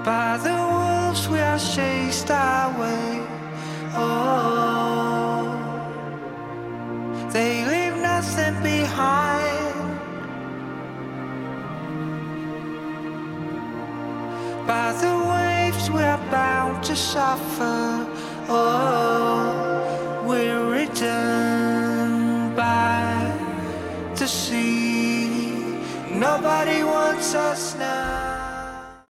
By the wolves we are chased away. Oh, they leave nothing behind. By the waves we are bound to suffer. Oh, we're written by the sea. Nobody wants us now.